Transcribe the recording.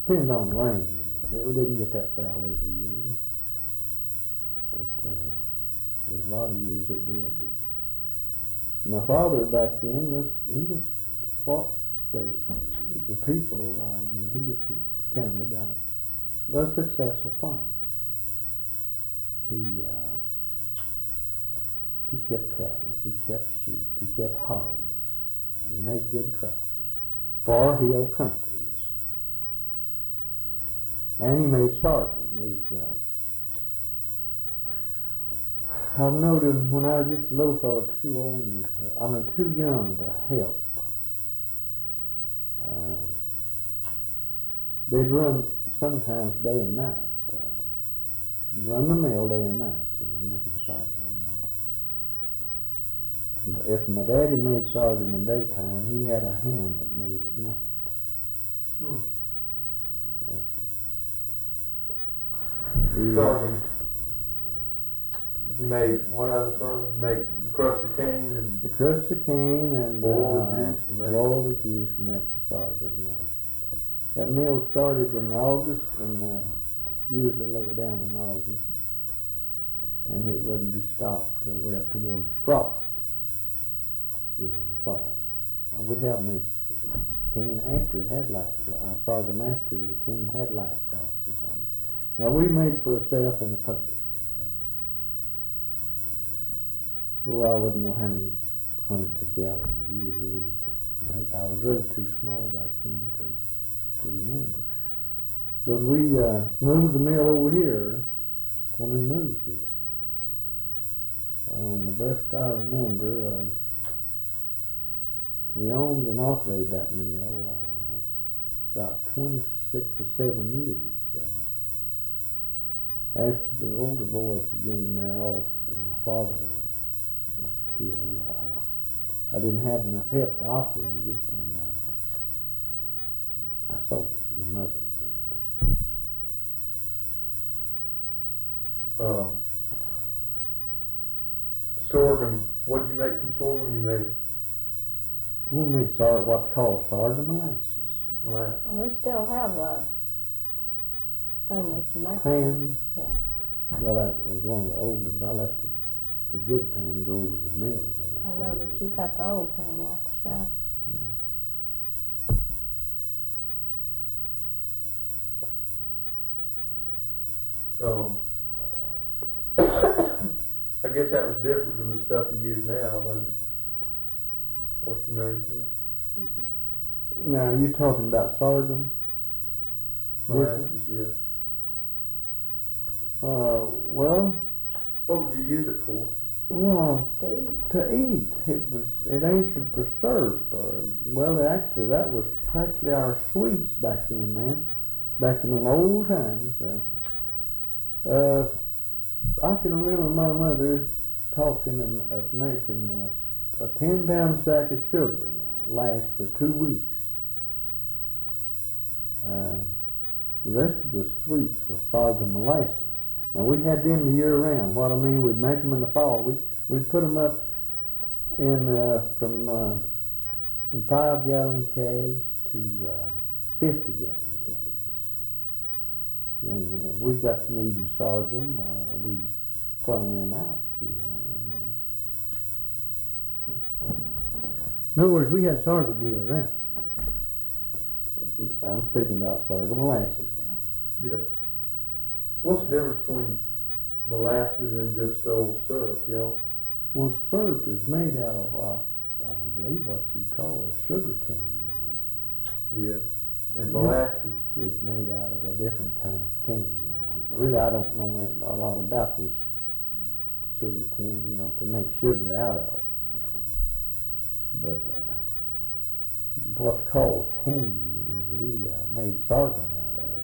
Depends on the rain, you know. We didn't get that foul every year, but there's a lot of years it did. My father back then was what the people, he was counted a successful farmer. He kept cattle, he kept sheep, he kept hogs, and made good crops. Far hill countries. And he made sorghum. I've known him when I was just a little fellow, too young to help. They'd run sometimes day and night. Run the mill day and night, making sorghum. If my daddy made sorghum in daytime, he had a hand that made it at night. Sorghum. He made what other sorghum? Make crush the cane and the crush the cane and boil the juice and make the sorghum. That mill started in August and usually lower down in August, and it wouldn't be stopped till way up towards frost. In the fall. We have made cane after it had light, sorghum after the cane had light frosts on it. Now we made for ourselves and the public. Well, I wouldn't know how many hundreds of gallons a year we'd make. I was really too small back then to remember. But we moved the mill over here when we moved here. And the best I remember, we owned and operated that mill about 26 or 7 years. After the older boys began to marry off and my father was killed, I didn't have enough help to operate it, and I sold it. My mother did. Sorghum. What did you make from sorghum? You made. We made what's called sorghum molasses. Molasses. Well, we still have the thing that you make. Pan? Yeah. Well, that was one of the old ones. I let the good pan go over the mill when I know, but you got the old pan out the shop. I guess that was different from the stuff you use now, wasn't it? What you made, yeah. Now, you're talking about sorghum? Molasses, yeah. Well. What would you use it for? Well, to eat. It answered for syrup, actually that was practically our sweets back then, man. Back in them old times. I can remember my mother talking of making a 10-pound sack of sugar now, lasts for 2 weeks. The rest of the sweets was sorghum molasses. Now we had them the year round. What I mean, we'd make them in the fall. We'd put them up in 5-gallon kegs to 50-gallon kegs. And we got to needing sorghum. We'd funnel them out, and of course. In other words, we had sorghum the year round. I'm speaking about sorghum molasses now. Yes. What's the difference between molasses and just old syrup, Well, syrup is made out of, I believe, what you call a sugar cane. Yeah. And molasses is made out of a different kind of cane. Really, I don't know a lot about this sugar cane, to make sugar out of. But what's called cane was we made sorghum out of.